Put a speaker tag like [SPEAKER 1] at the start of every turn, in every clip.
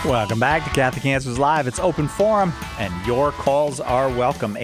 [SPEAKER 1] Welcome back to Catholic Answers Live. It's open forum, and your calls are welcome.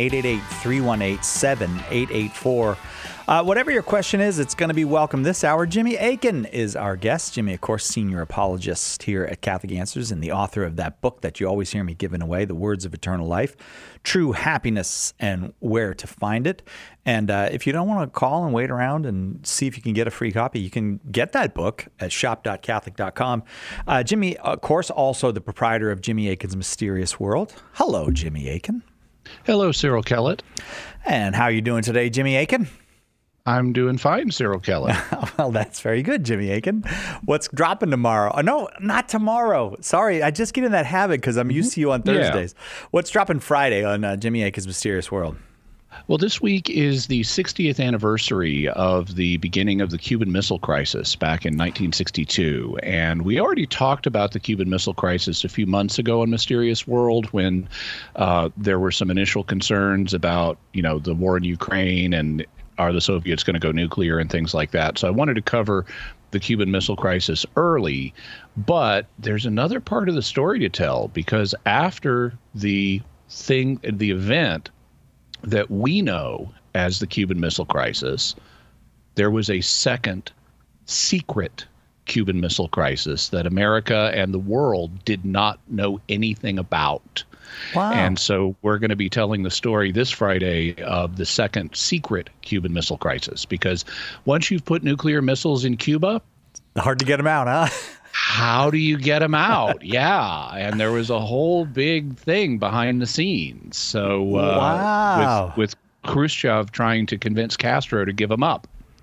[SPEAKER 1] 888-318-7884. Whatever your question is, it's going to be welcome this hour. Jimmy Akin is our guest. Jimmy, of course, senior apologist here at Catholic Answers and the author of that book that you always hear me giving away, The Words of Eternal Life, True Happiness and Where to Find It. And if you don't want to call and wait around and see if you can get a free copy, you can get that book at shop.catholic.com. Jimmy, of course, also the proprietor of Jimmy Akin's Mysterious World. Hello, Jimmy Akin.
[SPEAKER 2] Hello, Cyril Kellett.
[SPEAKER 1] And how are you doing today, Jimmy Akin?
[SPEAKER 2] I'm doing fine, Cyril Kellett.
[SPEAKER 1] Well, that's very good, Jimmy Akin. What's dropping tomorrow? Oh, no, not tomorrow. Sorry, I just get in that habit because I'm used to you on Thursdays. Yeah. What's dropping Friday on Jimmy Akin's Mysterious World?
[SPEAKER 2] Well, this week is the 60th anniversary of the beginning of the Cuban Missile Crisis back in 1962. And we already talked about the Cuban Missile Crisis a few months ago on Mysterious World when there were some initial concerns about, the war in Ukraine and are the Soviets going to go nuclear and things like that. So I wanted to cover the Cuban Missile Crisis early, but there's another part of the story to tell, because after the event that we know as the Cuban Missile Crisis, there was a second secret Cuban Missile Crisis that America and the world did not know anything about.
[SPEAKER 1] Wow.
[SPEAKER 2] And so we're going to be telling the story this Friday of the second secret Cuban Missile Crisis, because once you've put nuclear missiles in Cuba,
[SPEAKER 1] hard to get them out, huh?
[SPEAKER 2] How do you get them out? Yeah. And there was a whole big thing behind the scenes. So
[SPEAKER 1] wow.
[SPEAKER 2] with Khrushchev trying to convince Castro to give them up.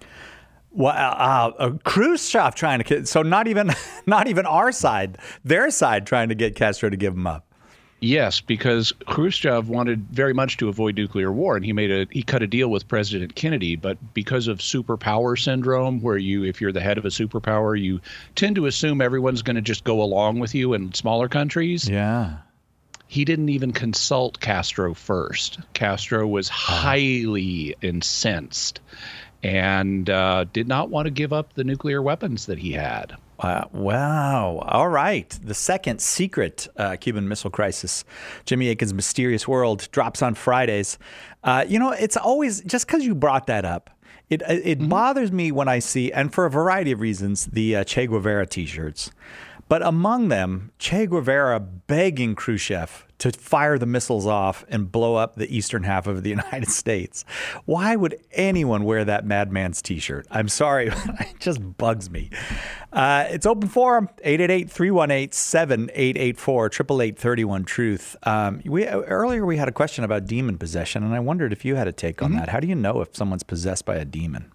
[SPEAKER 1] Well, Khrushchev trying to, so not even our side, their side trying to get Castro to give them up.
[SPEAKER 2] Yes, because Khrushchev wanted very much to avoid nuclear war, and he cut a deal with President Kennedy. But because of superpower syndrome, where if you're the head of a superpower, you tend to assume everyone's going to just go along with you in smaller countries.
[SPEAKER 1] Yeah.
[SPEAKER 2] He didn't even consult Castro first. Castro was highly incensed and did not want to give up the nuclear weapons that he had.
[SPEAKER 1] Wow. All right. The second secret Cuban Missile Crisis, Jimmy Akin's Mysterious World, drops on Fridays. It's always, just because you brought that up, it bothers me when I see, and for a variety of reasons, the Che Guevara T-shirts. But among them, Che Guevara begging Khrushchev to fire the missiles off and blow up the eastern half of the United States. Why would anyone wear that madman's T-shirt? I'm sorry, it just bugs me. It's open forum, 888-318-7884, 888-31-TRUTH. Earlier we had a question about demon possession, and I wondered if you had a take on that. How do you know if someone's possessed by a demon?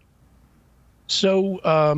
[SPEAKER 2] So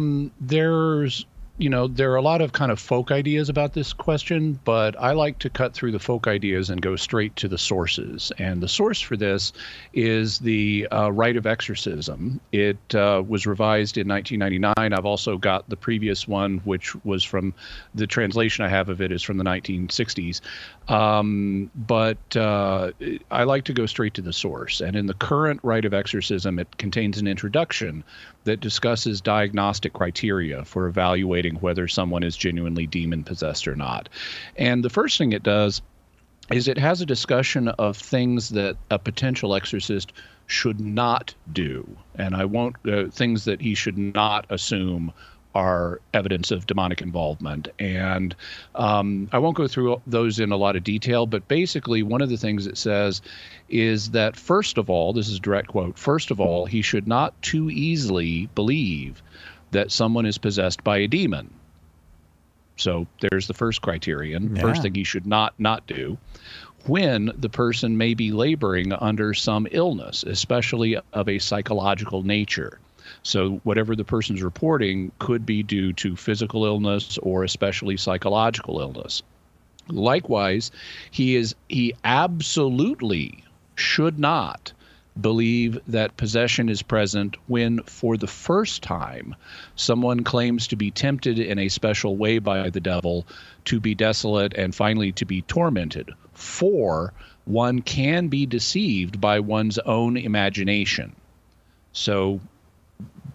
[SPEAKER 2] there are a lot of kind of folk ideas about this question, but I like to cut through the folk ideas and go straight to the sources. And the source for this is the Rite of Exorcism. It was revised in 1999. I've also got the previous one, which was from the translation I have of it is from the 1960s. But I like to go straight to the source. And in the current Rite of Exorcism, it contains an introduction that discusses diagnostic criteria for evaluating whether someone is genuinely demon-possessed or not. And the first thing it does is it has a discussion of things that a potential exorcist should not do. And I won't things that he should not assume are evidence of demonic involvement. And I won't go through those in a lot of detail, but basically one of the things it says is that, first of all, this is a direct quote, first of all, he should not too easily believe that someone is possessed by a demon. So there's the first criterion. Yeah. First thing he should not do. When the person may be laboring under some illness, especially of a psychological nature. So whatever the person's reporting could be due to physical illness or especially psychological illness. Likewise, he absolutely should not believe that possession is present when, for the first time, someone claims to be tempted in a special way by the devil, to be desolate, and finally to be tormented. For one can be deceived by one's own imagination. So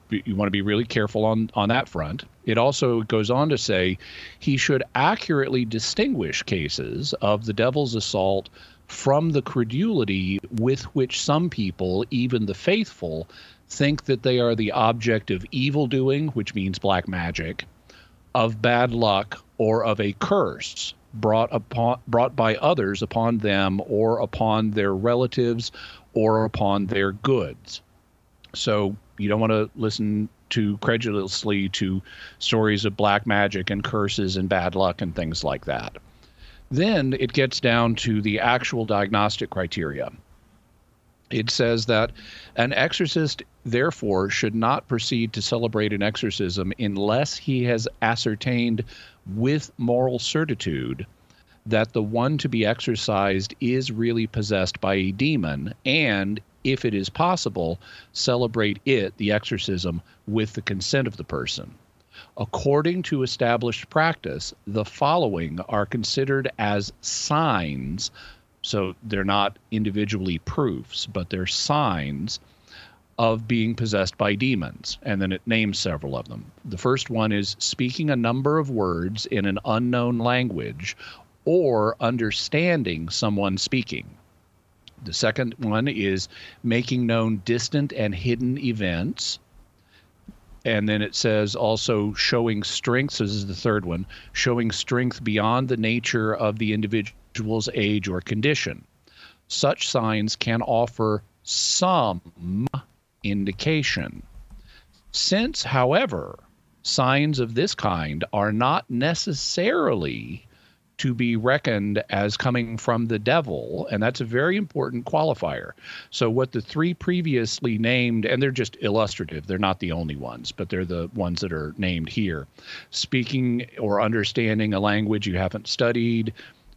[SPEAKER 2] you want to be really careful on that front. It also goes on to say he should accurately distinguish cases of the devil's assault from the credulity with which some people, even the faithful, think that they are the object of evil doing, which means black magic, of bad luck, or of a curse brought by others upon them or upon their relatives or upon their goods. So you don't want to listen too credulously to stories of black magic and curses and bad luck and things like that. Then it gets down to the actual diagnostic criteria. It says that an exorcist, therefore, should not proceed to celebrate an exorcism unless he has ascertained with moral certitude that the one to be exorcised is really possessed by a demon, and, if it is possible, celebrate the exorcism, with the consent of the person. According to established practice, the following are considered as signs. So they're not individually proofs, but they're signs of being possessed by demons. And then it names several of them. The first one is speaking a number of words in an unknown language or understanding someone speaking. The second one is making known distant and hidden events. And then it says also showing strength. So this is the third one, showing strength beyond the nature of the individual's age or condition. Such signs can offer some indication. Since, however, signs of this kind are not necessarily to be reckoned as coming from the devil, and that's a very important qualifier. So what the three previously named, and they're just illustrative, they're not the only ones, but they're the ones that are named here. Speaking or understanding a language you haven't studied,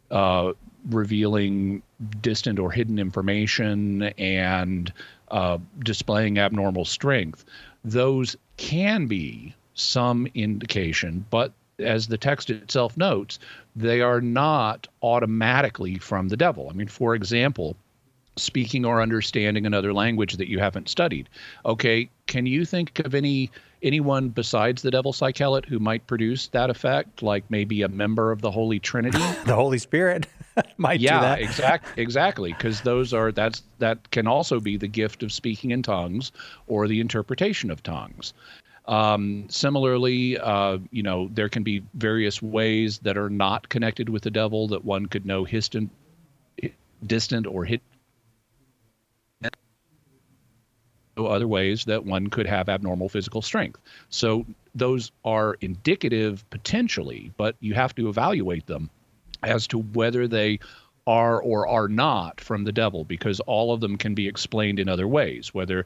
[SPEAKER 2] revealing distant or hidden information, and displaying abnormal strength. Those can be some indication, but as the text itself notes, they are not automatically from the devil. I mean, for example, speaking or understanding another language that you haven't studied. Okay, can you think of anyone besides the devil Psychelet who might produce that effect, like maybe a member of the Holy Trinity?
[SPEAKER 1] The Holy Spirit might do that.
[SPEAKER 2] Yeah, exactly, because that can also be the gift of speaking in tongues or the interpretation of tongues. Similarly, there can be various ways that are not connected with the devil that one could know distant or hidden. Other ways that one could have abnormal physical strength. So those are indicative potentially, but you have to evaluate them as to whether they are or are not from the devil, because all of them can be explained in other ways, whether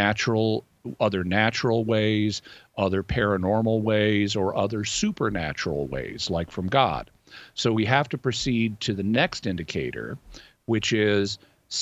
[SPEAKER 2] other natural ways, other paranormal ways, or other supernatural ways, like from God. So we have to proceed to the next indicator, which is,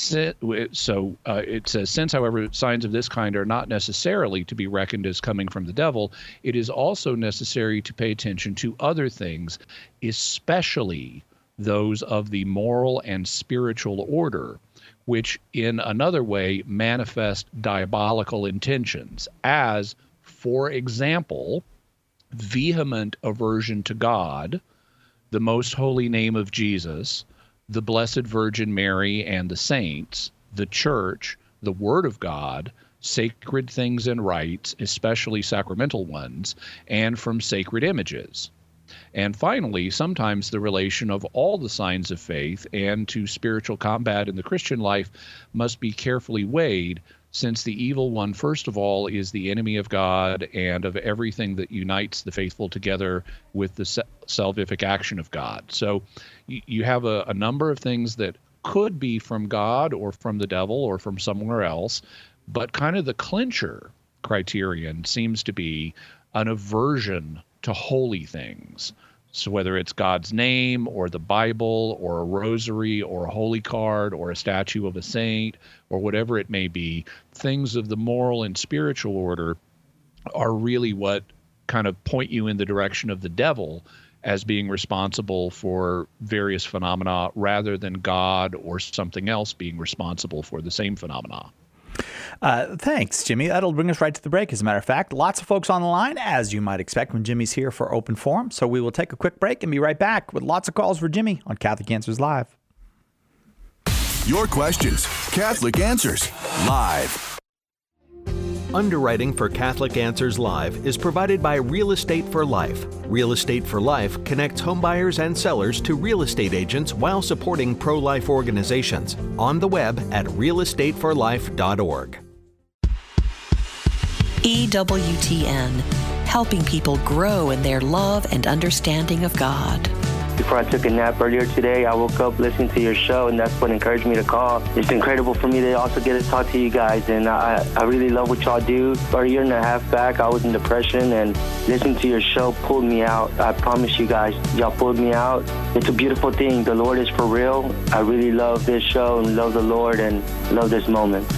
[SPEAKER 2] it says, since, however, signs of this kind are not necessarily to be reckoned as coming from the devil, it is also necessary to pay attention to other things, especially those of the moral and spiritual order, which in another way manifest diabolical intentions, as, for example, vehement aversion to God, the most holy name of Jesus, the Blessed Virgin Mary and the saints, the church, the Word of God, sacred things and rites, especially sacramental ones, and from sacred images. And finally, sometimes the relation of all the signs of faith and to spiritual combat in the Christian life must be carefully weighed, since the evil one, first of all, is the enemy of God and of everything that unites the faithful together with the salvific action of God. So you have a number of things that could be from God or from the devil or from somewhere else, but kind of the clincher criterion seems to be an aversion to holy things. So whether it's God's name or the Bible or a rosary or a holy card or a statue of a saint or whatever it may be, things of the moral and spiritual order are really what kind of point you in the direction of the devil as being responsible for various phenomena rather than God or something else being responsible for the same phenomena.
[SPEAKER 1] Thanks, Jimmy. That'll bring us right to the break, as a matter of fact. Lots of folks on the line, as you might expect when Jimmy's here for Open Forum. So we will take a quick break and be right back with lots of calls for Jimmy on Catholic Answers Live.
[SPEAKER 3] Your questions, Catholic Answers Live.
[SPEAKER 4] Underwriting for Catholic Answers Live is provided by Real Estate for Life. Real Estate for Life connects homebuyers and sellers to real estate agents while supporting pro-life organizations. On the web at realestateforlife.org.
[SPEAKER 5] EWTN, helping people grow in their love and understanding of God.
[SPEAKER 6] Before I took a nap earlier today, I woke up listening to your show, and that's what encouraged me to call. It's incredible for me to also get to talk to you guys, and I really love what y'all do. About a year and a half back, I was in depression, and listening to your show pulled me out. I promise you guys, y'all pulled me out. It's a beautiful thing. The Lord is for real. I really love this show and love the Lord and love this moment.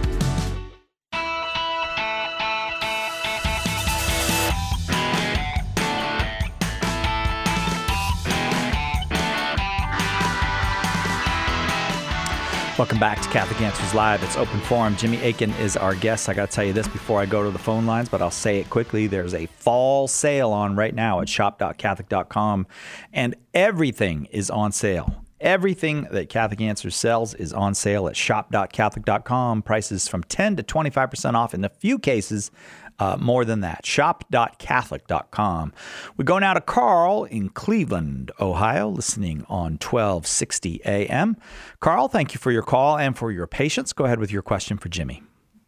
[SPEAKER 1] Welcome back to Catholic Answers Live. It's Open Forum. Jimmy Akin is our guest. I got to tell you this before I go to the phone lines, but I'll say it quickly. There's a fall sale on right now at shop.catholic.com, and everything is on sale. Everything that Catholic Answers sells is on sale at shop.catholic.com. Prices from 10 to 25% off in a few cases. More than that, shop.catholic.com. We go now to Carl in Cleveland, Ohio, listening on 1260 AM. Carl, thank you for your call and for your patience. Go ahead with your question for Jimmy.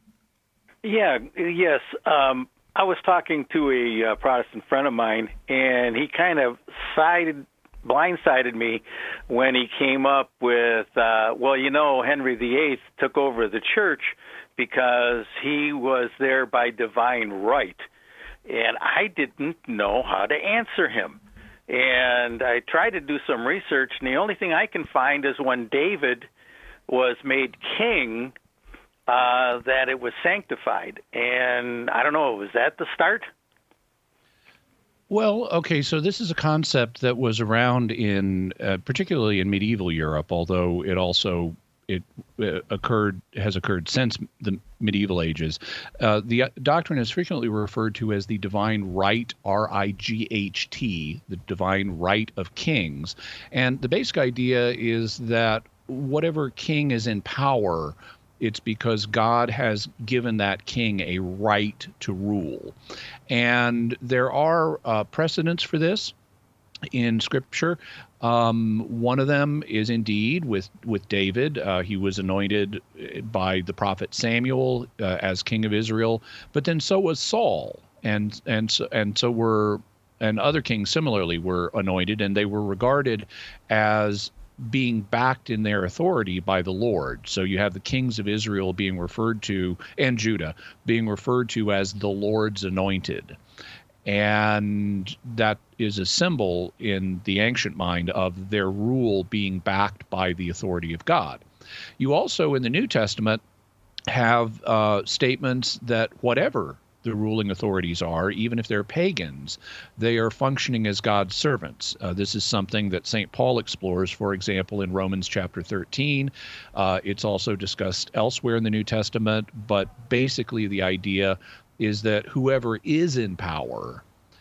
[SPEAKER 7] Yes. I was talking to a Protestant friend of mine, and he kind of blindsided me when he came up with, Henry VIII took over the church because he was there by divine right. And I didn't know how to answer him. And I tried to do some research, and the only thing I can find is when David was made king, that it was sanctified. And I don't know, was that the start?
[SPEAKER 2] Well, okay, so this is a concept that was around particularly in medieval Europe, although it has occurred since the medieval ages. The doctrine is frequently referred to as the divine right, R-I-G-H-T, the divine right of kings. And the basic idea is that whatever king is in power, it's because God has given that king a right to rule. And there are precedents for this in Scripture. One of them is indeed with David. He was anointed by the prophet Samuel as king of Israel, but then so was Saul, and other kings similarly were anointed, and they were regarded as being backed in their authority by the Lord. So you have the kings of Israel being referred to, and Judah being referred to as the Lord's anointed. And that is a symbol in the ancient mind of their rule being backed by the authority of God. You also, in the New Testament, have statements that whatever the ruling authorities are, even if they're pagans, they are functioning as God's servants. This is something that St. Paul explores, for example, in Romans chapter 13. It's also discussed elsewhere in the New Testament, but basically the idea is that whoever is in power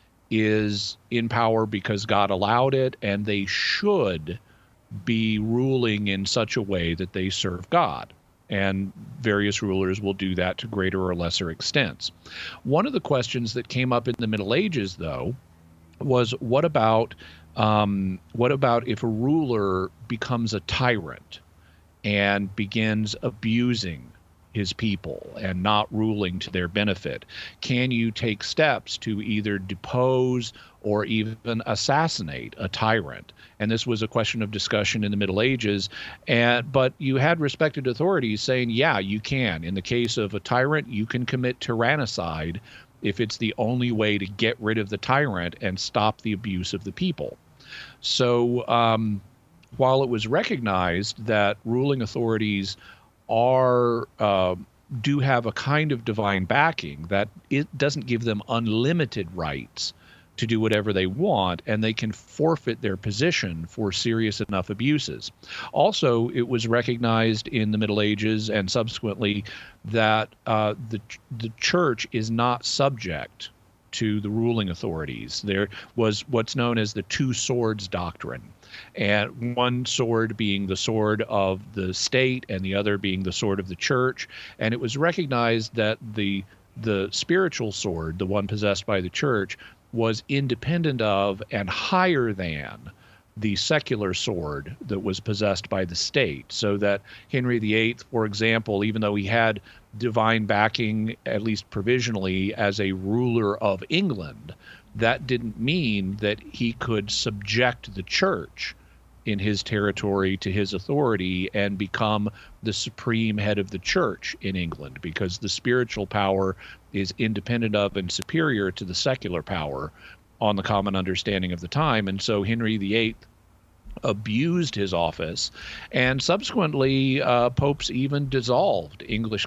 [SPEAKER 2] because God allowed it, and they should be ruling in such a way that they serve God. And various rulers will do that to greater or lesser extents. One of the questions that came up in the Middle Ages, though, was what about if a ruler becomes a tyrant and begins abusing his people and not ruling to their benefit? Can you take steps to either depose or even assassinate a tyrant? And this was a question of discussion in the Middle Ages. But you had respected authorities saying, yeah, you can. In the case of a tyrant, you can commit tyrannicide if it's the only way to get rid of the tyrant and stop the abuse of the people. So while it was recognized that ruling authorities do have a kind of divine backing, that it doesn't give them unlimited rights to do whatever they want, and they can forfeit their position for serious enough abuses. Also, it was recognized in the Middle Ages and subsequently that the church is not subject to the ruling authorities. There was what's known as the two swords doctrine, and one sword being the sword of the state and the other being the sword of the church. And it was recognized that the spiritual sword, the one possessed by the church, was independent of and higher than the secular sword that was possessed by the state. So that Henry VIII, for example, even though he had divine backing, at least provisionally, as a ruler of England, that didn't mean that he could subject the church in his territory to his authority and become the supreme head of the church in England, because the spiritual power is independent of and superior to the secular power on the common understanding of the time. And so Henry VIII abused his office, and subsequently popes even absolved English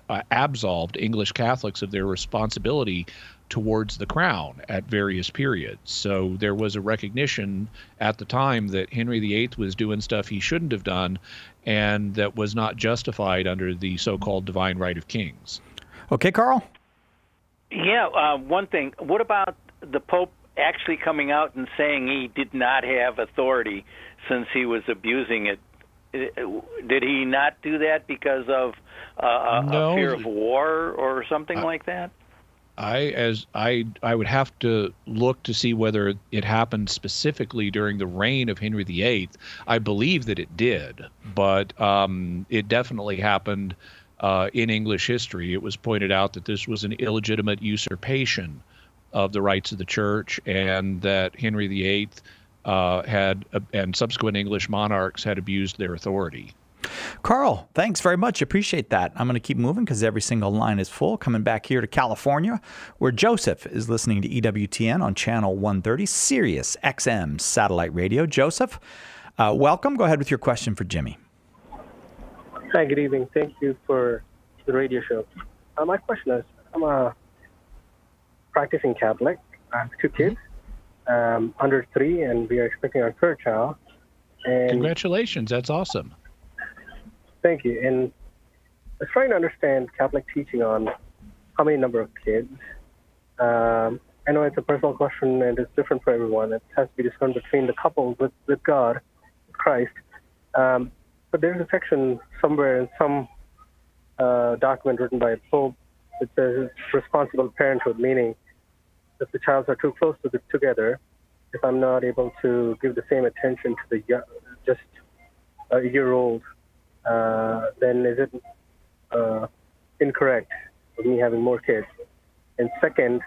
[SPEAKER 2] Catholics of their responsibility towards the crown at various periods. So there was a recognition at the time that Henry VIII was doing stuff he shouldn't have done, and that was not justified under the so-called divine right of kings.
[SPEAKER 1] Okay, Carl?
[SPEAKER 7] Yeah, one thing. What about the Pope actually coming out and saying he did not have authority since he was abusing it? Did he not do that because of a fear of war or something like that?
[SPEAKER 2] I would have to look to see whether it happened specifically during the reign of Henry VIII. I believe that it did, but it definitely happened in English history. It was pointed out that this was an illegitimate usurpation of the rights of the church, and that Henry VIII and subsequent English monarchs had abused their authority.
[SPEAKER 1] Carl, thanks very much. Appreciate that. I'm going to keep moving because every single line is full. Coming back here to California, where Joseph is listening to EWTN on Channel 130, Sirius XM satellite radio. Joseph, welcome. Go ahead with your question for Jimmy.
[SPEAKER 8] Hi, good evening. Thank you for the radio show. My question is, I'm a practicing Catholic. I have 2 kids, under 3, and we are expecting our 3rd child. And
[SPEAKER 2] congratulations. That's awesome.
[SPEAKER 8] Thank you. And I was trying to understand Catholic teaching on how many number of kids. I know it's a personal question and it's different for everyone. It has to be discerned between the couple with God, Christ. But there's a section somewhere in some document written by a pope that says responsible parenthood, meaning if the child are too close together, if I'm not able to give the same attention to the just a year-old, then is it incorrect of me having more kids? And second,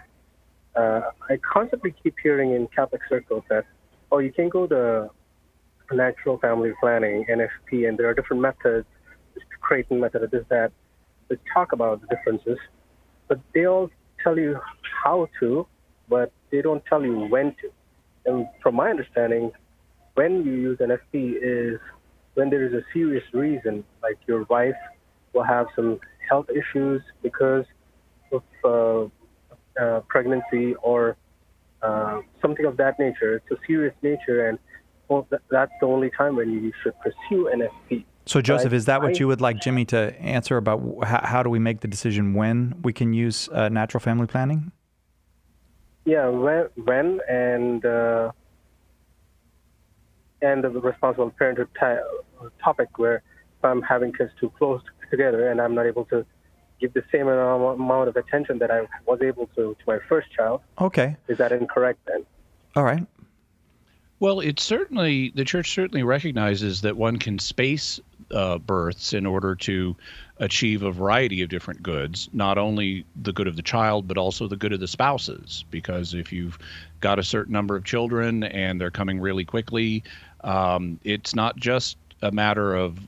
[SPEAKER 8] I constantly keep hearing in Catholic circles that, you can go to natural family planning, NFP, and there are different methods, this Creighton method, this, that talk about the differences, but they all tell you how to, but they don't tell you when to. And from my understanding, when you use NFP is when there is a serious reason, like your wife will have some health issues because of pregnancy or something of that nature. It's a serious nature, and that's the only time when you should pursue NFP.
[SPEAKER 1] So, Joseph, is that what you would like Jimmy to answer about how do we make the decision when we can use natural family planning?
[SPEAKER 8] Yeah, when and the responsible parenthood topic, where if I'm having kids too close together and I'm not able to give the same amount of attention that I was able to my first child.
[SPEAKER 1] Okay.
[SPEAKER 8] Is that incorrect then?
[SPEAKER 1] All right.
[SPEAKER 2] Well, the church certainly recognizes that one can space births in order to achieve a variety of different goods, not only the good of the child, but also the good of the spouses. Because if you've got a certain number of children and they're coming really quickly, it's not just a matter of,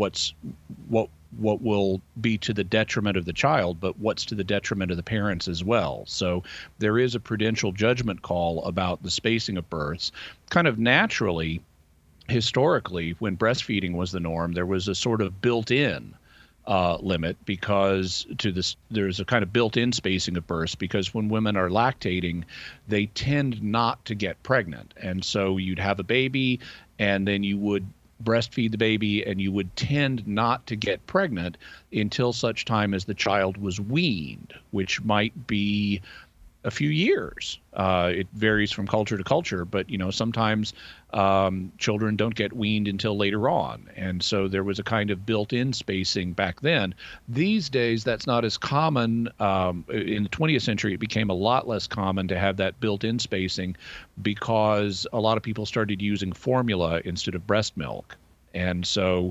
[SPEAKER 2] what will be to the detriment of the child, but what's to the detriment of the parents as well. So there is a prudential judgment call about the spacing of births. Kind of naturally, historically, when breastfeeding was the norm, there was a sort of built-in limit, because there's a kind of built-in spacing of births, because when women are lactating, they tend not to get pregnant. And so you'd have a baby, and then you would breastfeed the baby, and you would tend not to get pregnant until such time as the child was weaned, which might be a few years. It varies from culture to culture, but sometimes children don't get weaned until later on, and so there was a kind of built-in spacing back then. These days, that's not as common. In the 20th century, it became a lot less common to have that built-in spacing, because a lot of people started using formula instead of breast milk, and so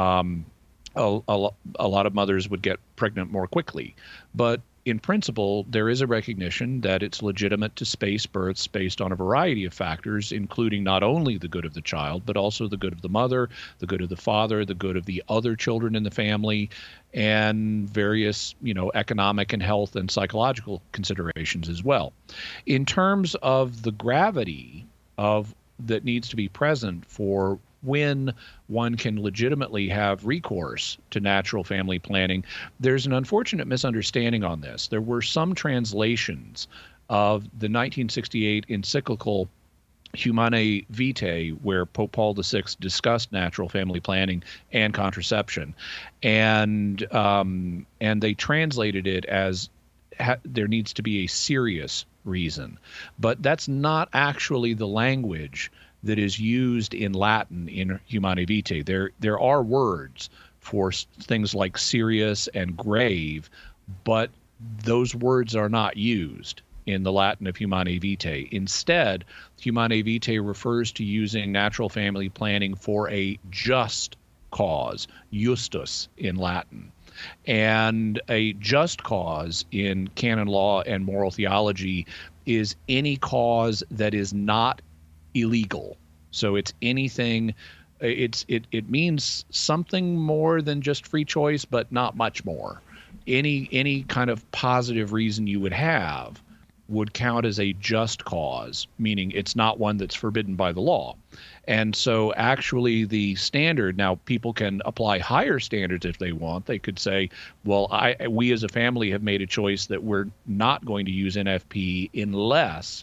[SPEAKER 2] a lot of mothers would get pregnant more quickly. But in principle, there is a recognition that it's legitimate to space births based on a variety of factors, including not only the good of the child, but also the good of the mother, the good of the father, the good of the other children in the family, and various, economic and health and psychological considerations as well. In terms of the gravity of that needs to be present for when one can legitimately have recourse to natural family planning, there's an unfortunate misunderstanding on this. There were some translations of the 1968 encyclical Humanae Vitae, where Pope Paul VI discussed natural family planning and contraception, and they translated it as there needs to be a serious reason. But that's not actually the language that is used in Latin in Humanae Vitae. There are words for things like serious and grave, but those words are not used in the Latin of Humanae Vitae. Instead, Humanae Vitae refers to using natural family planning for a just cause, justus in Latin. And a just cause in canon law and moral theology is any cause that is not illegal. So it's anything, it means something more than just free choice, but not much more. Any kind of positive reason you would have would count as a just cause, meaning it's not one that's forbidden by the law. And so actually the standard, now people can apply higher standards if they want. They could say, well, we as a family have made a choice that we're not going to use NFP unless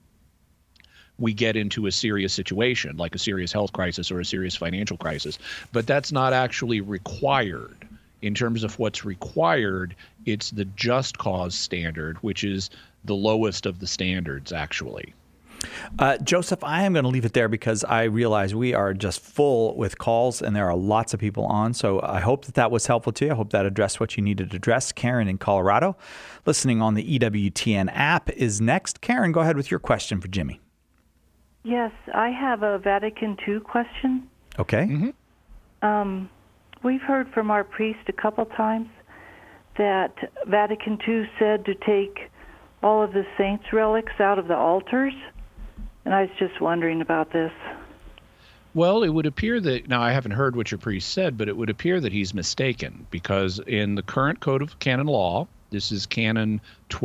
[SPEAKER 2] we get into a serious situation, like a serious health crisis or a serious financial crisis. But that's not actually required. In terms of what's required, it's the just cause standard, which is the lowest of the standards, actually.
[SPEAKER 1] Joseph, I am going to leave it there because I realize we are just full with calls and there are lots of people on. So I hope that was helpful to you. I hope that addressed what you needed to address. Karen in Colorado, listening on the EWTN app, is next. Karen, go ahead with your question for Jimmy.
[SPEAKER 9] Yes, I have a Vatican II question.
[SPEAKER 1] Okay.
[SPEAKER 9] Mm-hmm. We've heard from our priest a couple times that Vatican II said to take all of the saints' relics out of the altars, and I was just wondering about this.
[SPEAKER 2] Well, it would appear that, now I haven't heard what your priest said, but it would appear that he's mistaken, because in the current Code of Canon Law, this is Canon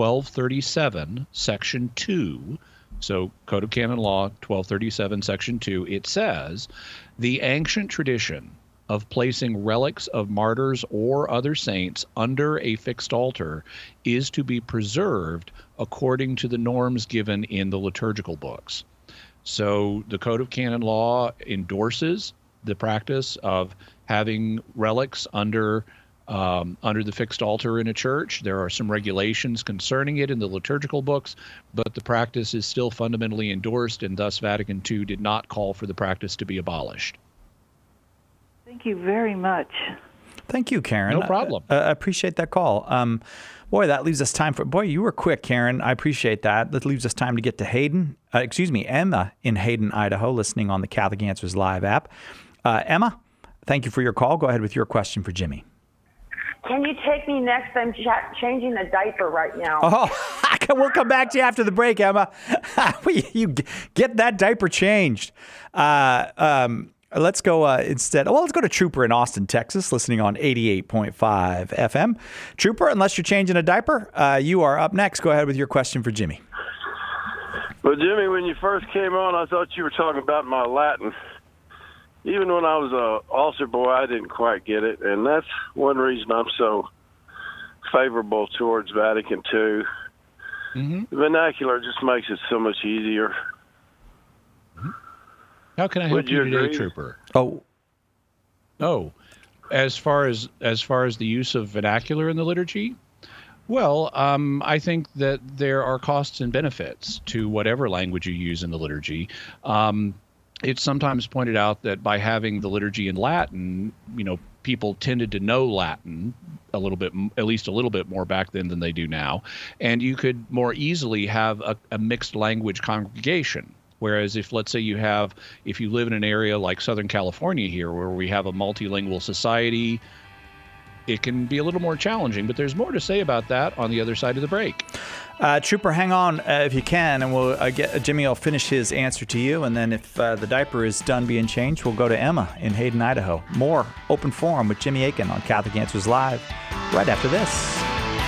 [SPEAKER 2] 1237, Section 2, so Code of Canon Law 1237, Section 2, it says, the ancient tradition of placing relics of martyrs or other saints under a fixed altar is to be preserved according to the norms given in the liturgical books. So the Code of Canon Law endorses the practice of having relics under the fixed altar in a church. There are some regulations concerning it in the liturgical books, but the practice is still fundamentally endorsed, and thus Vatican II did not call for the practice to be abolished.
[SPEAKER 9] Thank you very much.
[SPEAKER 1] Thank you, Karen.
[SPEAKER 2] No problem.
[SPEAKER 1] I appreciate that call. Boy, that leaves us time for... Boy, you were quick, Karen. I appreciate that. That leaves us time to get to Emma in Hayden, Idaho, listening on the Catholic Answers Live app. Emma, thank you for your call. Go ahead with your question for Jimmy.
[SPEAKER 10] Can you take me next? I'm changing a diaper right now.
[SPEAKER 1] Oh, we'll come back to you after the break, Emma. You get that diaper changed. Let's go instead. Well, let's go to Trooper in Austin, Texas, listening on 88.5 FM. Trooper, unless you're changing a diaper, you are up next. Go ahead with your question for Jimmy.
[SPEAKER 11] Well, Jimmy, when you first came on, I thought you were talking about my Latin. even when I was a altar boy, I didn't quite get it, and that's one reason I'm so favorable towards Vatican II. The vernacular just makes it so much easier.
[SPEAKER 2] How can I help you today, Trooper? As far as the use of vernacular in the liturgy, well, I think that there are costs and benefits to whatever language you use in the liturgy. It's sometimes pointed out that by having the liturgy in Latin, people tended to know Latin a little bit, at least a little bit more back then than they do now, and you could more easily have a mixed language congregation. Whereas if, let's say if you live in an area like Southern California here, where we have a multilingual society, it can be a little more challenging, but there's more to say about that on the other side of the break.
[SPEAKER 1] Trooper, hang on if you can, and we'll Jimmy will finish his answer to you, and then if the diaper is done being changed, we'll go to Emma in Hayden, Idaho. More Open Forum with Jimmy Akin on Catholic Answers Live right after this.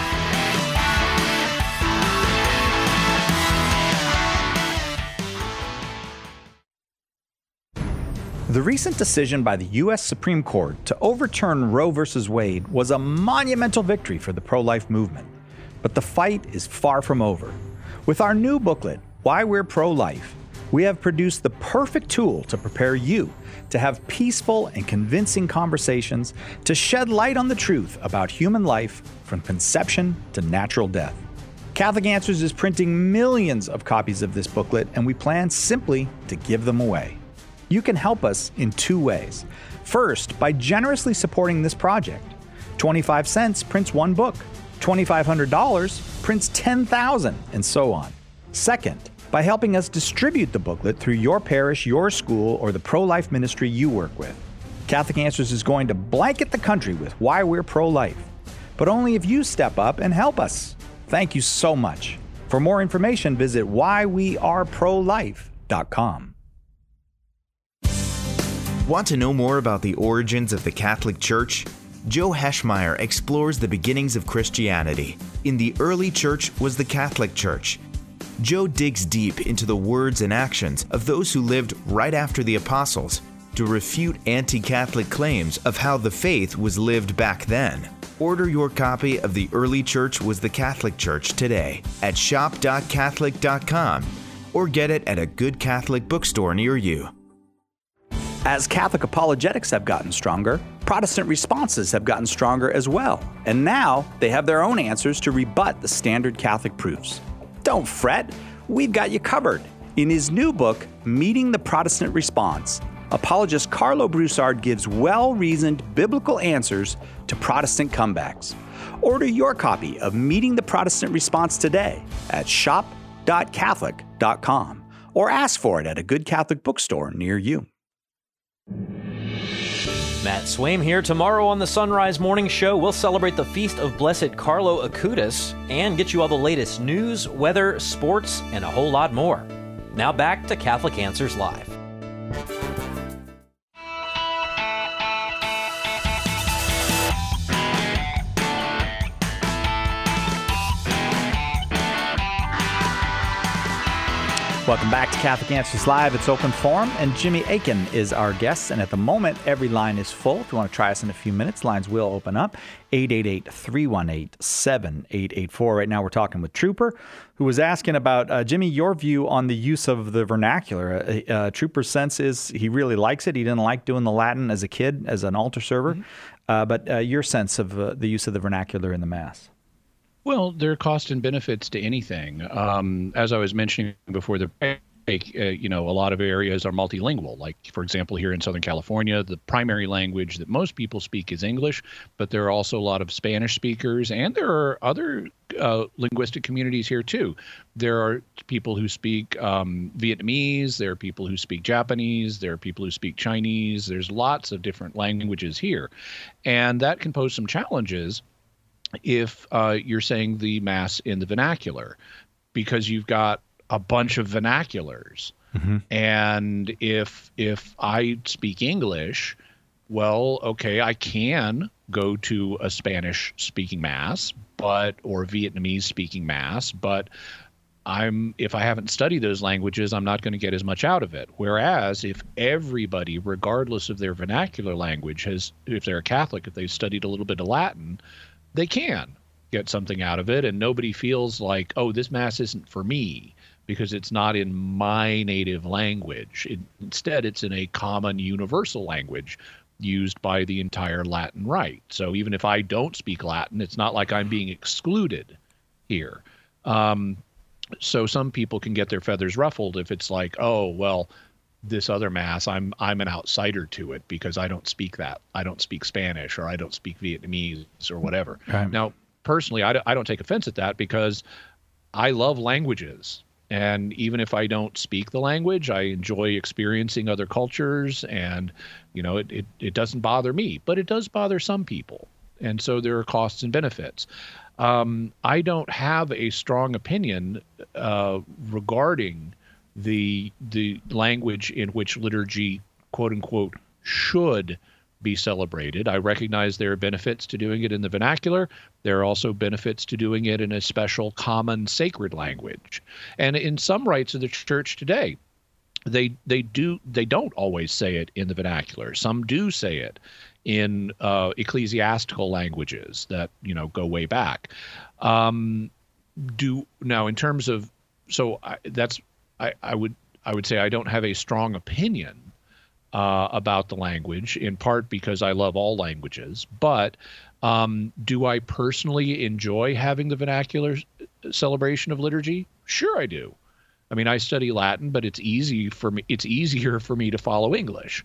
[SPEAKER 1] The recent decision by the U.S. Supreme Court to overturn Roe v. Wade was a monumental victory for the pro-life movement. But the fight is far from over. With our new booklet, Why We're Pro-Life, we have produced the perfect tool to prepare you to have peaceful and convincing conversations to shed light on the truth about human life from conception to natural death. Catholic Answers is printing millions of copies of this booklet, and we plan simply to give them away. You can help us in two ways. First, by generously supporting this project. 25 cents prints one book. $2,500 prints 10,000, and so on. Second, by helping us distribute the booklet through your parish, your school, or the pro-life ministry you work with. Catholic Answers is going to blanket the country with Why We're Pro-Life, but only if you step up and help us. Thank you so much. For more information, visit whyweareprolife.com.
[SPEAKER 12] Want to know more about the origins of the Catholic Church? Joe Heschmeyer explores the beginnings of Christianity. In the early church was the Catholic Church. Joe digs deep into the words and actions of those who lived right after the apostles to refute anti-Catholic claims of how the faith was lived back then. Order your copy of The Early Church Was the Catholic Church today at shop.catholic.com or get it at a good Catholic bookstore near you.
[SPEAKER 1] As Catholic apologetics have gotten stronger, Protestant responses have gotten stronger as well. And now they have their own answers to rebut the standard Catholic proofs. Don't fret, we've got you covered. In his new book, Meeting the Protestant Response, apologist Carlo Broussard gives well-reasoned biblical answers to Protestant comebacks. Order your copy of Meeting the Protestant Response today at shop.catholic.com or ask for it at a good Catholic bookstore near you.
[SPEAKER 13] Matt Swaim here. Tomorrow on the Sunrise Morning Show, we'll celebrate the feast of Blessed Carlo Acutis and get you all the latest news, weather, sports, and a whole lot more. Now back to Catholic Answers Live.
[SPEAKER 1] Welcome back to Catholic Answers Live. It's Open Forum, and Jimmy Akin is our guest. And at the moment, every line is full. If you want to try us in a few minutes, lines will open up. 888-318-7884. Right now, we're talking with Trooper, who was asking about, Jimmy, your view on the use of the vernacular. Trooper's sense is he really likes it. He didn't like doing the Latin as a kid, as an altar server. But your sense of the use of the vernacular in the Mass?
[SPEAKER 2] Well, there are costs and benefits to anything. As I was mentioning before the break, a lot of areas are multilingual. Like, for example, here in Southern California, the primary language that most people speak is English, but there are also a lot of Spanish speakers, and there are other linguistic communities here too. There are people who speak Vietnamese, there are people who speak Japanese, there are people who speak Chinese. There's lots of different languages here, and that can pose some challenges if you're saying the Mass in the vernacular, because you've got a bunch of vernaculars. And if I speak English, well, okay, I can go to a Spanish speaking Mass, or Vietnamese speaking Mass, but if I haven't studied those languages, I'm not going to get as much out of it. Whereas if everybody, regardless of their vernacular language, if they're a Catholic, if they've studied a little bit of Latin, they can get something out of it, and nobody feels like, oh, this Mass isn't for me because it's not in my native language. Instead, it's in a common universal language used by the entire Latin Rite. So even if I don't speak Latin, it's not like I'm being excluded here. So some people can get their feathers ruffled if it's like, oh, well, this other Mass, I'm an outsider to it because I don't speak that. I don't speak Spanish, or I don't speak Vietnamese, or whatever.
[SPEAKER 1] Right.
[SPEAKER 2] Now, personally, I don't take offense at that because I love languages. And even if I don't speak the language, I enjoy experiencing other cultures, and, it doesn't bother me, but it does bother some people. And so there are costs and benefits. I don't have a strong opinion regarding the language in which liturgy, quote unquote, should be celebrated. I recognize there are benefits to doing it in the vernacular. There are also benefits to doing it in a special common sacred language. And in some rites of the church today, they don't always say it in the vernacular. Some do say it in ecclesiastical languages that go way back. Now in terms of I would say I don't have a strong opinion about the language, in part because I love all languages. But do I personally enjoy having the vernacular celebration of liturgy? Sure, I do. I mean, I study Latin, but it's easier for me to follow English.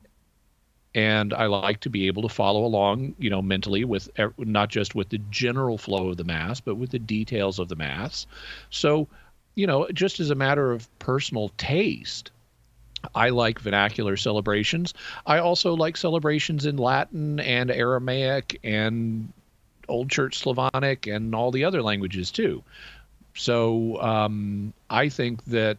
[SPEAKER 2] And I like to be able to follow along, mentally with not just with the general flow of the Mass, but with the details of the Mass. So, just as a matter of personal taste, I like vernacular celebrations. I also like celebrations in Latin and Aramaic and Old Church Slavonic and all the other languages too. So I think that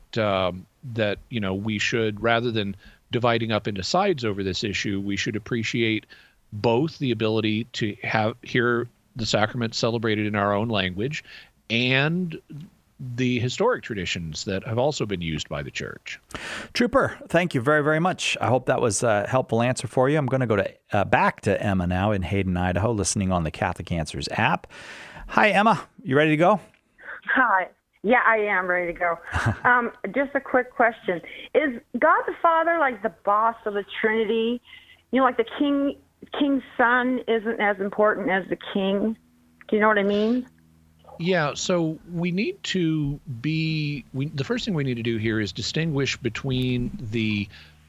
[SPEAKER 2] we should, rather than dividing up into sides over this issue, we should appreciate both the ability to hear the sacrament celebrated in our own language and the historic traditions that have also been used by the church.
[SPEAKER 1] Trooper, thank you very, very much. I hope that was a helpful answer for you. I'm going to go to back to Emma now in Hayden, Idaho, listening on the Catholic Answers app. Hi, Emma. You ready to go?
[SPEAKER 10] Hi. Yeah, I am ready to go. Just a quick question. Is God the Father like the boss of the Trinity? Like the king's son isn't as important as the king? Do you know what I mean?
[SPEAKER 2] Yeah, so we need to the first thing we need to do here is distinguish between the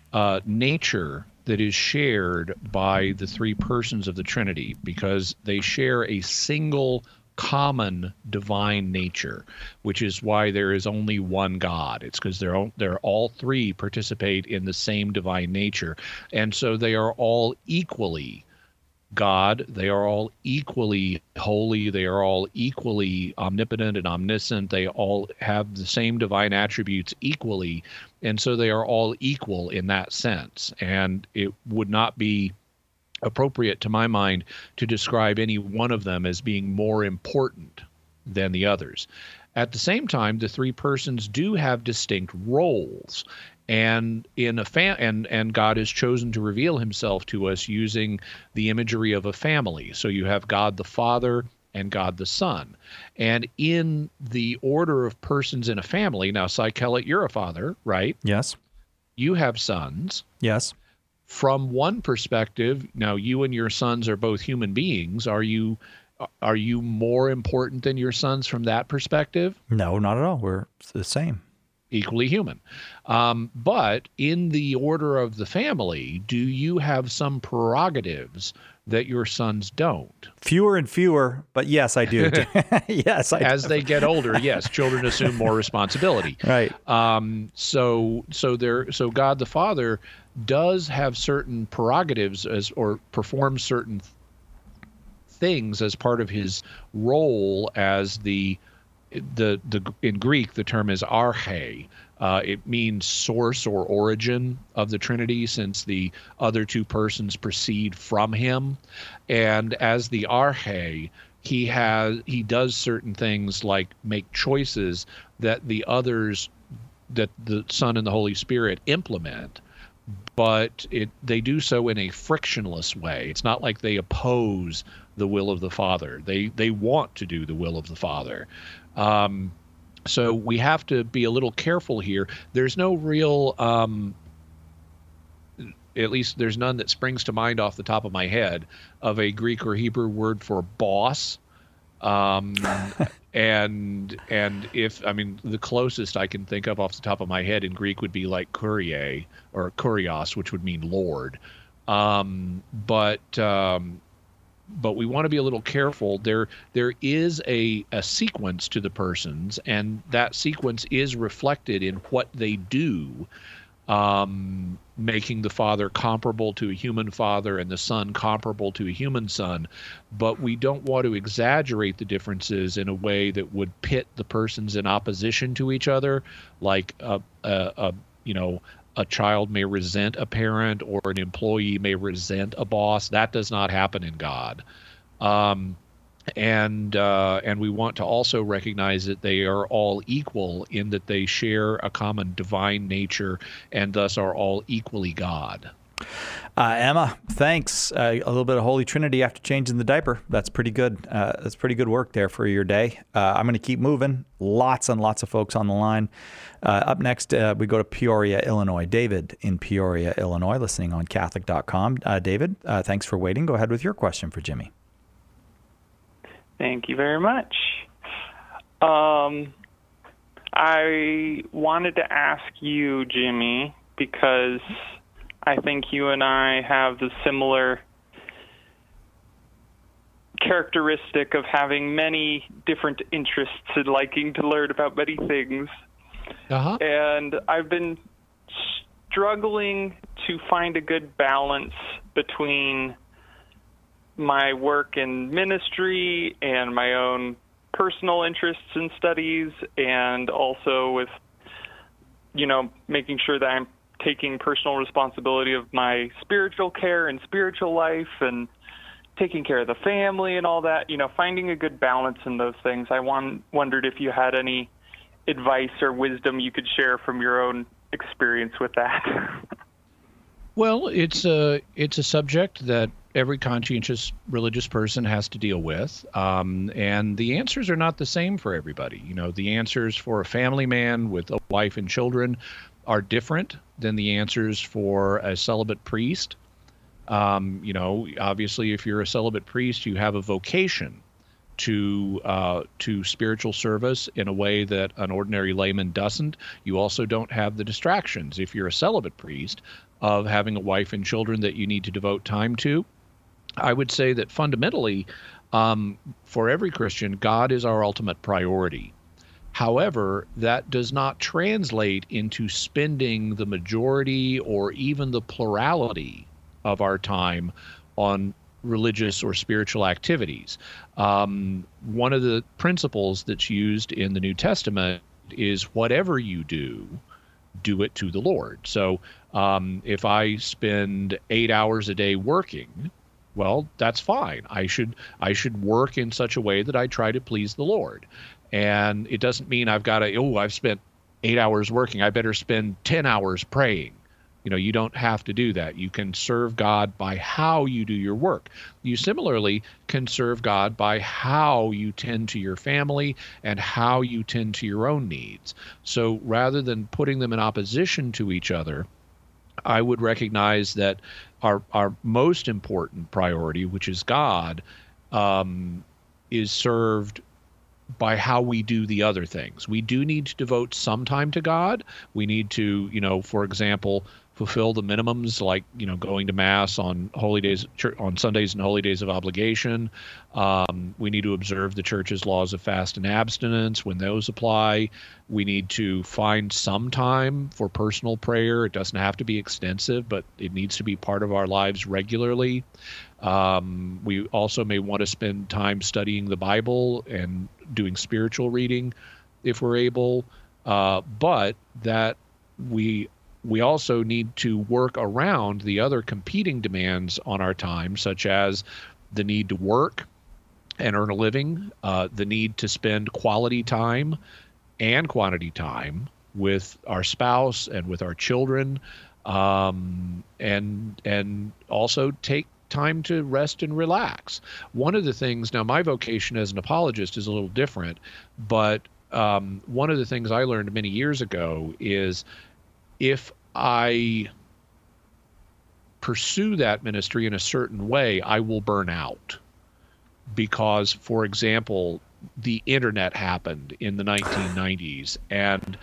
[SPEAKER 2] nature that is shared by the three persons of the Trinity, because they share a single common divine nature, which is why there is only one God. It's because they're all three participate in the same divine nature, and so they are all equally God. They are all equally holy. They are all equally omnipotent and omniscient. They all have the same divine attributes equally, and so they are all equal in that sense. And it would not be appropriate, to my mind, to describe any one of them as being more important than the others. At the same time, the three persons do have distinct roles. And and God has chosen to reveal himself to us using the imagery of a family. So you have God the Father and God the Son. And in the order of persons in a family, now, Cy Kellett, you're a father, right?
[SPEAKER 1] Yes.
[SPEAKER 2] You have sons.
[SPEAKER 1] Yes.
[SPEAKER 2] From one perspective, now you and your sons are both human beings. Are you more important than your sons from that perspective?
[SPEAKER 1] No, not at all. We're the same.
[SPEAKER 2] Equally human. But in the order of the family, do you have some prerogatives that your sons don't?
[SPEAKER 1] Fewer and fewer, but yes, I do. Yes, I do.
[SPEAKER 2] As they get older, yes, children assume more responsibility.
[SPEAKER 1] Right.
[SPEAKER 2] So God the Father does have certain prerogatives or performs certain things as part of his role as the in Greek, the term is arche. It means source or origin of the Trinity, since the other two persons proceed from him. And as the arche, he does certain things like make choices that the Son and the Holy Spirit implement, but they do so in a frictionless way. It's not like they oppose the will of the Father. They want to do the will of the Father. So we have to be a little careful here. There's no real, at least there's none that springs to mind off the top of my head, of a Greek or Hebrew word for boss. And if, I mean, the closest I can think of off the top of my head in Greek would be like kurie or kurios, which would mean Lord. But we want to be a little careful. There is a sequence to the persons, and that sequence is reflected in what they do, making the Father comparable to a human father and the Son comparable to a human son. But we don't want to exaggerate the differences in a way that would pit the persons in opposition to each other, like a child may resent a parent or an employee may resent a boss. That does not happen in God. And we want to also recognize that they are all equal in that they share a common divine nature and thus are all equally God.
[SPEAKER 1] Emma, thanks. A little bit of Holy Trinity after changing the diaper. That's pretty good. That's pretty good work there for your day. I'm going to keep moving. Lots and lots of folks on the line. Up next, we go to Peoria, Illinois. David in Peoria, Illinois, listening on Catholic.com. David, thanks for waiting. Go ahead with your question for Jimmy.
[SPEAKER 14] Thank you very much. I wanted to ask you, Jimmy, because I think you and I have the similar characteristic of having many different interests and liking to learn about many things.
[SPEAKER 2] Uh-huh.
[SPEAKER 14] And I've been struggling to find a good balance between my work in ministry and my own personal interests and studies, and also with, making sure that I'm taking personal responsibility of my spiritual care and spiritual life and taking care of the family and all that, finding a good balance in those things. I wondered if you had any advice or wisdom you could share from your own experience with that.
[SPEAKER 2] Well, it's a subject that every conscientious religious person has to deal with, and the answers are not the same for everybody. The answers for a family man with a wife and children are different than the answers for a celibate priest. Obviously, if you're a celibate priest, you have a vocation to spiritual service in a way that an ordinary layman doesn't. You also don't have the distractions, if you're a celibate priest, of having a wife and children that you need to devote time to. I would say that fundamentally, for every Christian, God is our ultimate priority. However, that does not translate into spending the majority or even the plurality of our time on religious or spiritual activities. One of the principles that's used in the New Testament is whatever you do, do it to the Lord. So if I spend 8 hours a day working, well, that's fine. I should work in such a way that I try to please the Lord. And it doesn't mean I've spent 8 hours working, I better spend 10 hours praying. You don't have to do that. You can serve God by how you do your work. You similarly can serve God by how you tend to your family and how you tend to your own needs. So rather than putting them in opposition to each other, I would recognize that our most important priority, which is God, is served by how we do the other things. We do need to devote some time to God. We need to, for example, fulfill the minimums like, going to Mass on holy days, on Sundays and holy days of obligation. We need to observe the Church's laws of fast and abstinence when those apply. We need to find some time for personal prayer. It doesn't have to be extensive, but it needs to be part of our lives regularly. We also may want to spend time studying the Bible and doing spiritual reading if we're able, but that we also need to work around the other competing demands on our time, such as the need to work, and earn a living, the need to spend quality time and quantity time with our spouse and with our children, and also take time to rest and relax. One of the things, now my vocation as an apologist is a little different, but one of the things I learned many years ago is if I pursue that ministry in a certain way, I will burn out. Because, for example, the internet happened in the 1990s, and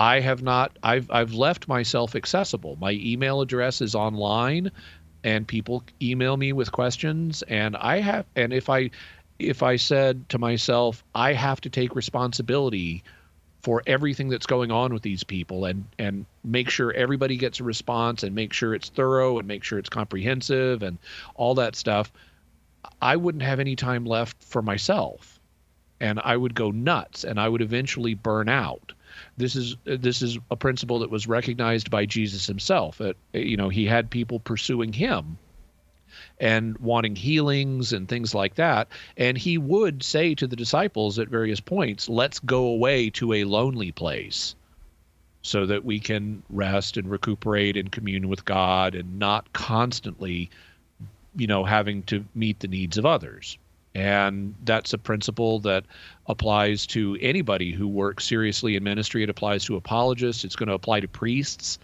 [SPEAKER 2] I've left myself accessible. My email address is online, and people email me with questions, and if I said to myself, I have to take responsibility for everything that's going on with these people and make sure everybody gets a response and make sure it's thorough and make sure it's comprehensive and all that stuff, I wouldn't have any time left for myself, and I would go nuts, and I would eventually burn out. This is a principle that was recognized by Jesus himself. He had people pursuing him and wanting healings and things like that, and he would say to the disciples at various points, let's go away to a lonely place so that we can rest and recuperate and commune with God and not constantly having to meet the needs of others. And that's a principle that applies to anybody who works seriously in ministry. It applies to apologists. It's going to apply to priests.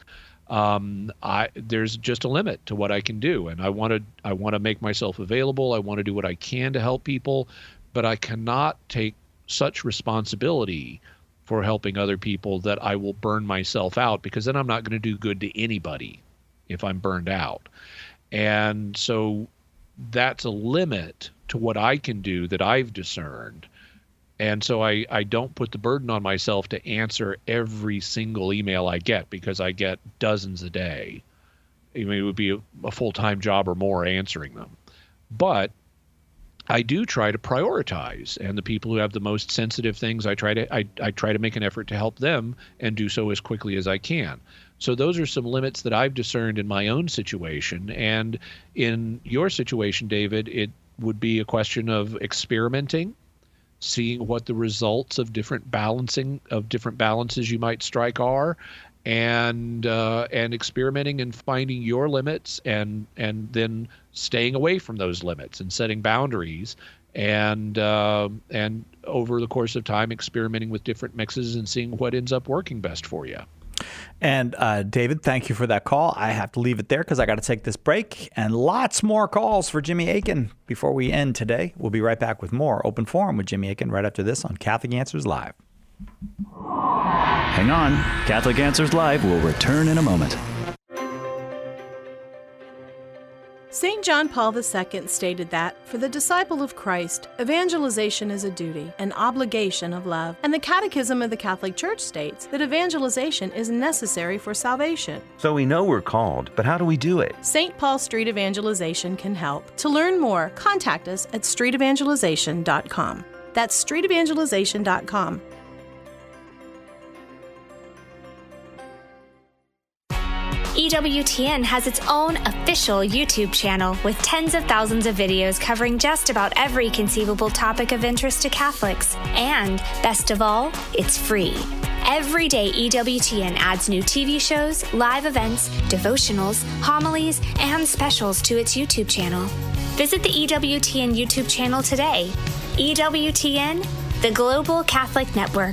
[SPEAKER 2] There's just a limit to what I can do, and I want to make myself available. I want to do what I can to help people, but I cannot take such responsibility for helping other people that I will burn myself out, because then I'm not going to do good to anybody if I'm burned out. And so that's a limit to what I can do that I've discerned. And so I don't put the burden on myself to answer every single email I get, because I get dozens a day. I mean, it would be a full-time job or more answering them. But I do try to prioritize, and the people who have the most sensitive things, I try to make an effort to help them and do so as quickly as I can. So those are some limits that I've discerned in my own situation. And in your situation, David, it would be a question of experimenting, seeing what the results of different balances you might strike are, and experimenting and finding your limits, and then staying away from those limits and setting boundaries, and over the course of time experimenting with different mixes and seeing what ends up working best for you.
[SPEAKER 1] And David, thank you for that call. I have to leave it there because I got to take this break, and lots more calls for Jimmy Akin before we end today. We'll be right back with more Open Forum with Jimmy Akin right after this on Catholic Answers Live.
[SPEAKER 15] Hang on. Catholic Answers Live will return in a moment.
[SPEAKER 16] St. John Paul II stated that, for the disciple of Christ, evangelization is a duty, an obligation of love, and the Catechism of the Catholic Church states that evangelization is necessary for salvation.
[SPEAKER 17] So we know we're called, but how do we do it?
[SPEAKER 16] St. Paul Street Evangelization can help. To learn more, contact us at streetevangelization.com. That's streetevangelization.com.
[SPEAKER 18] EWTN has its own official YouTube channel with tens of thousands of videos covering just about every conceivable topic of interest to Catholics. And, best of all, it's free. Every day, EWTN adds new TV shows, live events, devotionals, homilies, and specials to its YouTube channel. Visit the EWTN YouTube channel today. EWTN, the Global Catholic Network.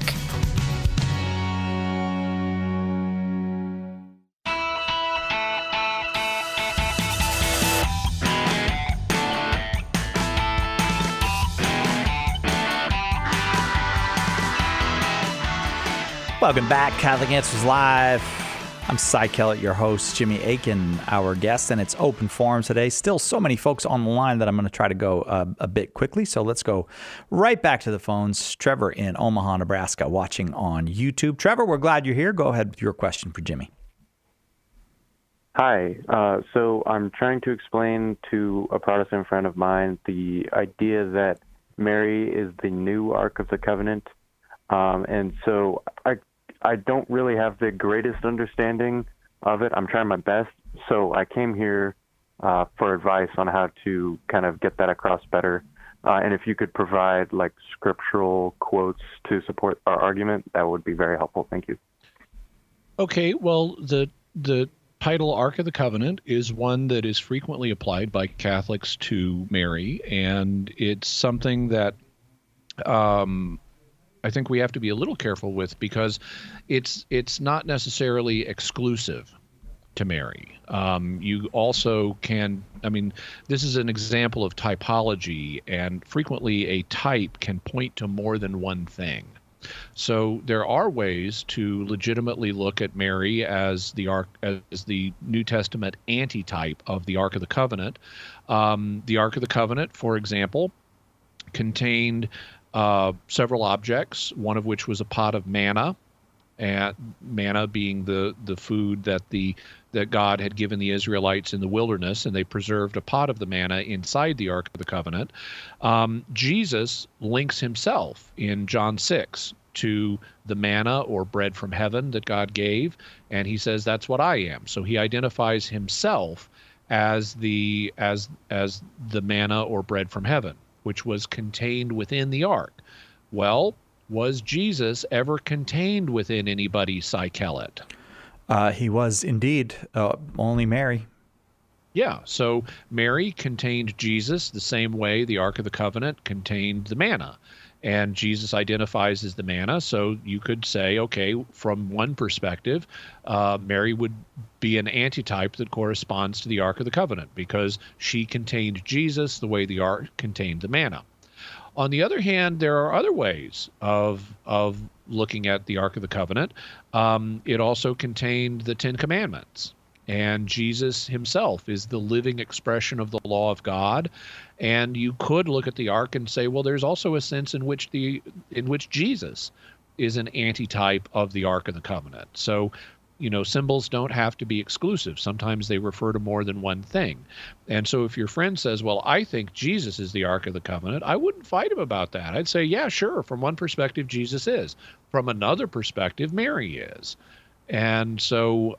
[SPEAKER 1] Welcome back, Catholic Answers Live. I'm Cy Kellett, your host, Jimmy Akin, our guest, and it's Open Forum today. Still so many folks on the line that I'm going to try to go a bit quickly, so let's go right back to the phones. Trevor in Omaha, Nebraska, watching on YouTube. Trevor, we're glad you're here. Go ahead with your question for Jimmy.
[SPEAKER 19] Hi. So I'm trying to explain to a Protestant friend of mine the idea that Mary is the new Ark of the Covenant. And so I don't really have the greatest understanding of it. I'm trying my best. So I came here for advice on how to kind of get that across better. And if you could provide like scriptural quotes to support our argument, that would be very helpful. Thank you.
[SPEAKER 2] Okay, well, the title Ark of the Covenant is one that is frequently applied by Catholics to Mary, and it's something that I think we have to be a little careful with, because it's not necessarily exclusive to Mary. You also can, this is an example of typology, and frequently a type can point to more than one thing. So there are ways to legitimately look at Mary as the New Testament antitype of the Ark of the Covenant. The Ark of the Covenant, for example, contained several objects, one of which was a pot of manna, and manna being the food that God had given the Israelites in the wilderness, and they preserved a pot of the manna inside the Ark of the Covenant. Jesus links himself in John 6 to the manna or bread from heaven that God gave, and he says, that's what I am. So he identifies himself as the manna or bread from heaven, which was contained within the ark. Well, was Jesus ever contained within anybody's cykellet?
[SPEAKER 1] He was indeed, only Mary.
[SPEAKER 2] Yeah, so Mary contained Jesus the same way the Ark of the Covenant contained the manna. And Jesus identifies as the manna, so you could say, okay, from one perspective, Mary would be an antitype that corresponds to the Ark of the Covenant, because she contained Jesus the way the Ark contained the manna. On the other hand, there are other ways of looking at the Ark of the Covenant. It also contained the Ten Commandments, and Jesus himself is the living expression of the law of God. And you could look at the Ark and say, well, there's also a sense in which Jesus is an antitype of the Ark of the Covenant. So, symbols don't have to be exclusive. Sometimes they refer to more than one thing. And so if your friend says, well, I think Jesus is the Ark of the Covenant, I wouldn't fight him about that. I'd say, yeah, sure. From one perspective, Jesus is. From another perspective, Mary is. And so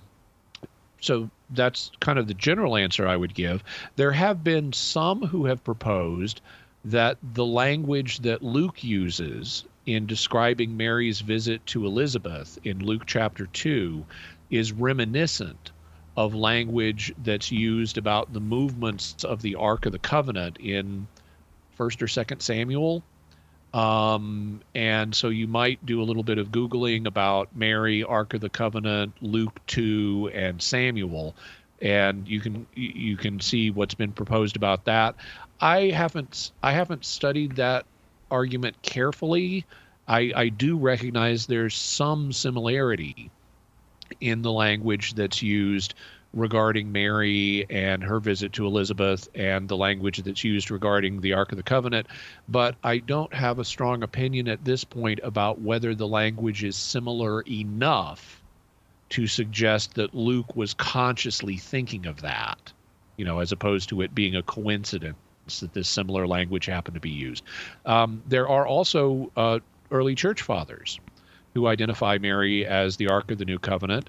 [SPEAKER 2] that's kind of the general answer I would give. There have been some who have proposed that the language that Luke uses in describing Mary's visit to Elizabeth in Luke chapter 2 is reminiscent of language that's used about the movements of the Ark of the Covenant in 1st or 2nd Samuel. And so you might do a little bit of Googling about Mary, Ark of the Covenant, Luke 2, and Samuel, and you can see what's been proposed about that. I haven't studied that argument carefully. I do recognize there's some similarity in the language that's used regarding Mary and her visit to Elizabeth and the language that's used regarding the Ark of the Covenant, but I don't have a strong opinion at this point about whether the language is similar enough to suggest that Luke was consciously thinking of that, as opposed to it being a coincidence that this similar language happened to be used. There are also early church fathers who identify Mary as the Ark of the New Covenant.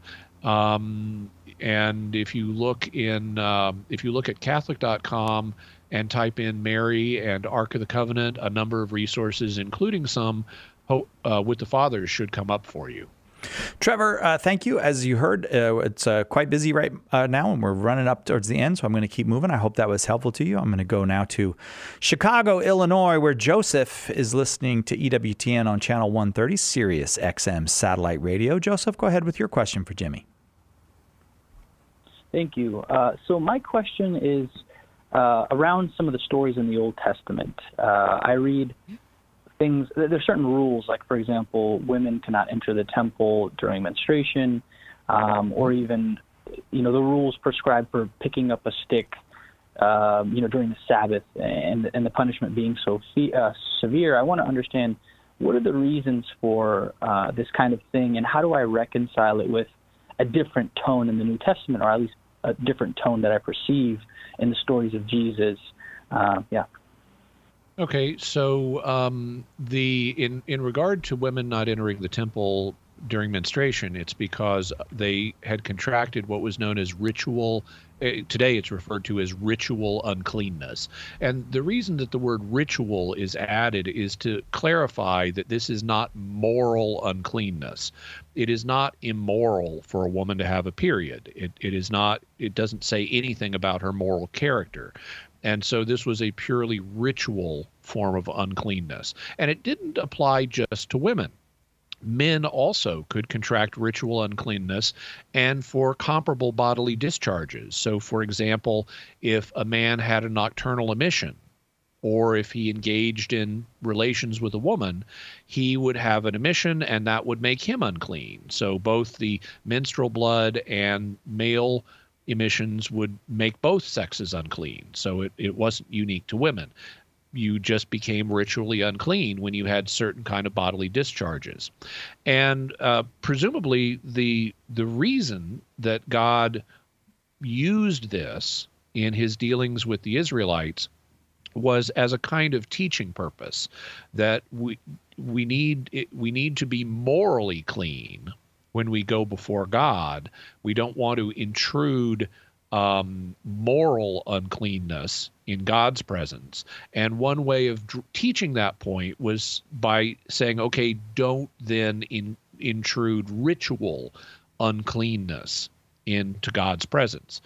[SPEAKER 2] And if you look at Catholic.com and type in Mary and Ark of the Covenant, a number of resources, including some with the fathers, should come up for you.
[SPEAKER 1] Trevor, thank you. As you heard, it's quite busy right now, and we're running up towards the end, so I'm going to keep moving. I hope that was helpful to you. I'm going to go now to Chicago, Illinois, where Joseph is listening to EWTN on Channel 130, Sirius XM satellite radio. Joseph, go ahead with your question for Jimmy.
[SPEAKER 20] Thank you. So my question is around some of the stories in the Old Testament. I read things, there's certain rules, like, for example, women cannot enter the temple during menstruation, or even, the rules prescribed for picking up a stick, during the Sabbath, and the punishment being so severe. I want to understand, what are the reasons for this kind of thing, and how do I reconcile it with a different tone in the New Testament, or at least a different tone that I perceive in the stories of Jesus?
[SPEAKER 2] Okay, so in regard to women not entering the temple during menstruation, it's because they had contracted what was known as ritual. Today it's referred to as ritual uncleanness. And the reason that the word ritual is added is to clarify that this is not moral uncleanness. It is not immoral for a woman to have a period. It doesn't say anything about her moral character. And so this was a purely ritual form of uncleanness. And it didn't apply just to women. Men also could contract ritual uncleanness and for comparable bodily discharges. So, for example, if a man had a nocturnal emission, or if he engaged in relations with a woman, he would have an emission and that would make him unclean. So both the menstrual blood and male emissions would make both sexes unclean. So it wasn't unique to women. You just became ritually unclean when you had certain kind of bodily discharges. And presumably the reason that God used this in his dealings with the Israelites was as a kind of teaching purpose, that we need to be morally clean when we go before God. We don't want to intrude moral uncleanness in God's presence. And one way of teaching that point was by saying, okay, don't then intrude ritual uncleanness into God's presence.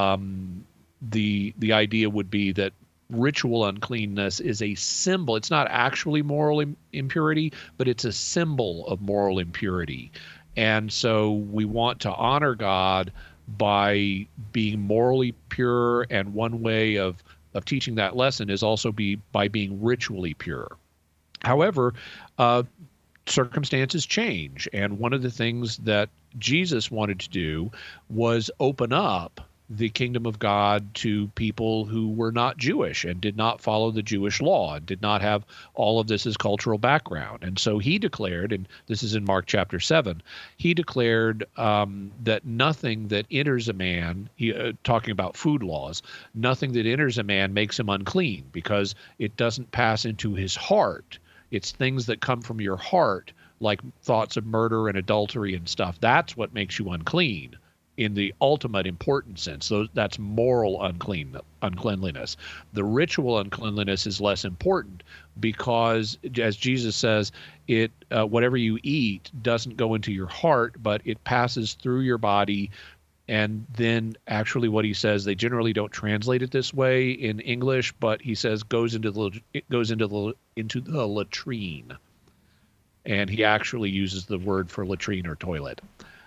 [SPEAKER 2] The idea would be that ritual uncleanness is a symbol. It's not actually moral impurity, but it's a symbol of moral impurity. And so we want to honor God by being morally pure, and one way of teaching that lesson is also by being ritually pure. However, circumstances change, and one of the things that Jesus wanted to do was open up the kingdom of God to people who were not Jewish and did not follow the Jewish law and did not have all of this as cultural background. And so he declared, and this is in Mark chapter 7, he declared that nothing that enters a man, talking about food laws, nothing that enters a man makes him unclean, because it doesn't pass into his heart. It's things that come from your heart, like thoughts of murder and adultery and stuff. That's what makes you unclean in the ultimate important sense. So that's moral uncleanliness. The ritual uncleanliness is less important because, as Jesus says, whatever you eat doesn't go into your heart, but it passes through your body. And then actually what he says, they generally don't translate it this way in English, but he says goes into the latrine. And he actually uses the word for latrine or toilet.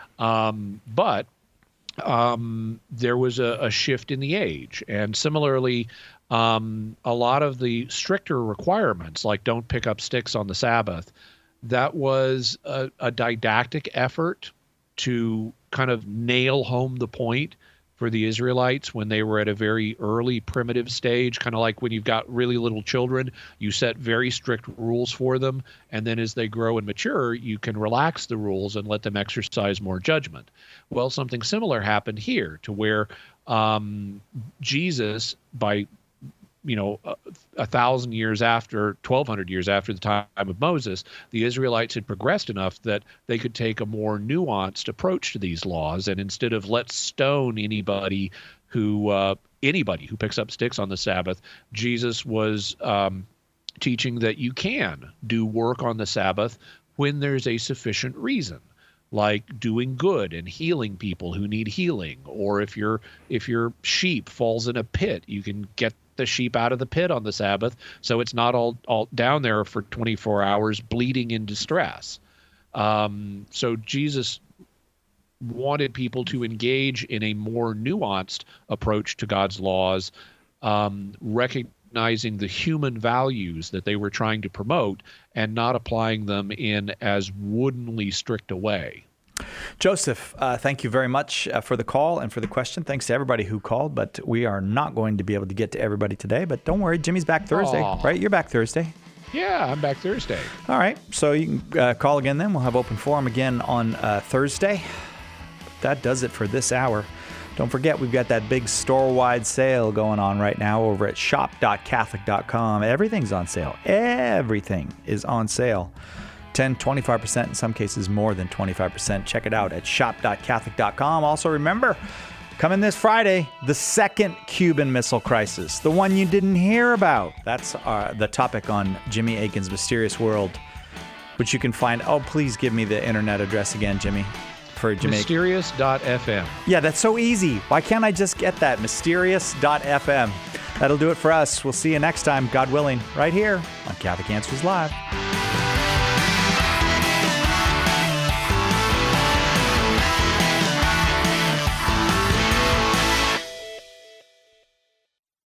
[SPEAKER 2] But there was a shift in the age. And similarly, a lot of the stricter requirements, like don't pick up sticks on the Sabbath, that was a didactic effort to kind of nail home the point for the Israelites when they were at a very early primitive stage, kind of like when you've got really little children, you set very strict rules for them, and then as they grow and mature, you can relax the rules and let them exercise more judgment. Well, something similar happened here, to where Jesus, by 1,000 years after, 1,200 years after the time of Moses, the Israelites had progressed enough that they could take a more nuanced approach to these laws. And instead of let's stone anybody who picks up sticks on the Sabbath, Jesus was teaching that you can do work on the Sabbath when there's a sufficient reason, like doing good and healing people who need healing, or if your sheep falls in a pit, you can get the sheep out of the pit on the Sabbath, so it's not all down there for 24 hours bleeding in distress. So Jesus wanted people to engage in a more nuanced approach to God's laws, recognizing the human values that they were trying to promote and not applying them in as woodenly strict a way.
[SPEAKER 1] Joseph, thank you very much for the call and for the question. Thanks to everybody who called, but we are not going to be able to get to everybody today. But don't worry, Jimmy's back Thursday, right? You're back Thursday.
[SPEAKER 2] Yeah, I'm back Thursday.
[SPEAKER 1] All right, so you can call again then. We'll have open forum again on Thursday. That does it for this hour. Don't forget, we've got that big store-wide sale going on right now over at shop.catholic.com. Everything's on sale. Everything is on sale. 10, 25%, in some cases more than 25%. Check it out at shop.catholic.com. Also remember, coming this Friday, the second Cuban Missile Crisis, the one you didn't hear about. That's the topic on Jimmy Akin's Mysterious World, which you can find. Oh, please give me the internet address again, Jimmy. For Jimmy.
[SPEAKER 2] Mysterious.fm.
[SPEAKER 1] Yeah, that's so easy. Why can't I just get that? Mysterious.fm. That'll do it for us. We'll see you next time, God willing, right here on Catholic Answers Live.